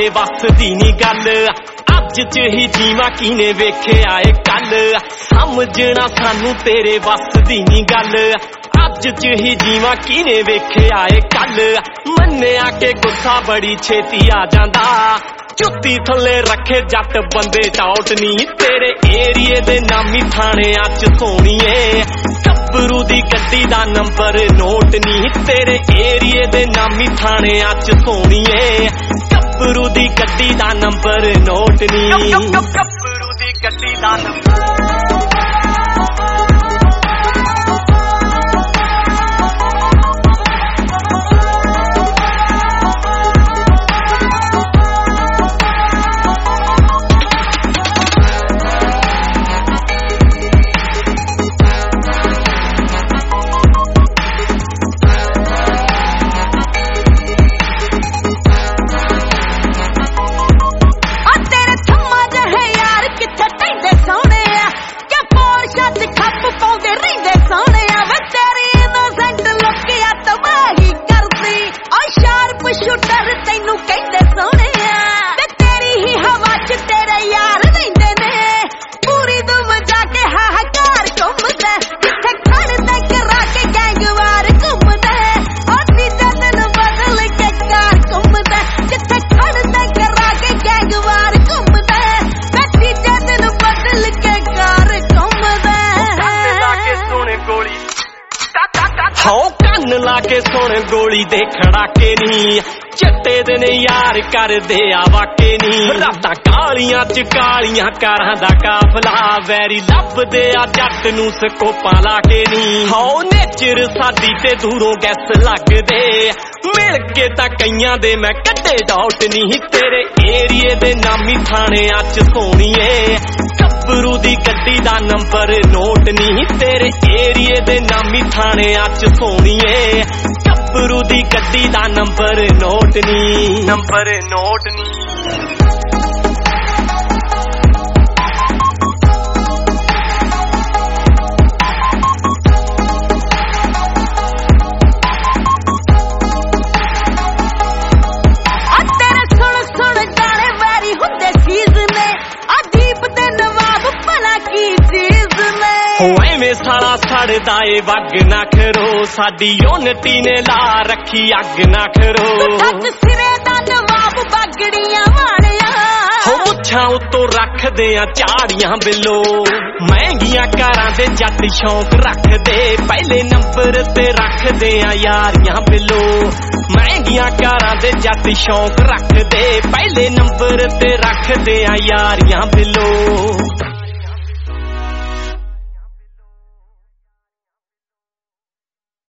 बस दी नी गल अज च ही जीवा किने वेखिया ए कल समझना सानू तेरे बस दी नी गल अज च ही जीवा किने वेखिया ए कल मन्निया के गुस्सा बड़ी छेती आ जांदा जुत्ती थले रखे जट बंदे टौट नी तेरे एरिए दे नामी थाने अच सोणीए गब्बरू दी गड्डी दा नंबर नोट नी तेरे एरिए दे नामी थाने अच सोणीए गब्बरू दी गड्डी दा नंबर नोट नी गब्बरू दी गड्डी दा नंबर शूटर तेनू कहंदे सोहणिया ते तेरी ही हवा च तेरे यार रहिंदे ने पूरी दुम जाके हाहाकार घुमदा जिथे खड़दा करा के गैंगवार घुमदा असी जदन बदल के कार घुमदा जिथे खड़दा करा के गैंगवार घुमदा असी जदन बदल के कार घुमदा लाके सुन गोली हो कन्न लाके सुन गोली दे खड़ाके नी चिट्टे दिन यार कर दे वाके नी रातां कालियां च कालियां कारां दा काफला वैरी लभदे आ जट नू स्कोपां लाके नी हो नेचर सादी ते दूरों गैस लगदे मिल के तां कईयां दे मैं कड्डे डॉट नी तेरे एरिए दे नामी थाने अच सोणीए गब्बरू दी गड्डी दा नंबर नोट नी तेरे एरिए दे नामी थाने अच सोणीए गब्बरू दी गड्डी दा नंबर नोट नी नंबर नोट नी साला सड़दा ए वग ना खरो साडी यूनिटी ने ला रखी अग ना खरो सिरे दा नवाब बागड़ियां वालिया हो मुछां उत्तों रखदे आ झाड़ियां बिलो महंगियां घरां दे जट शौक रखदे पहले नंबर ते रखदे आ यारियां बिलो महंगियां घरां दे जट शौक रखदे पहले नंबर ते रखदे आ यारियां बिलो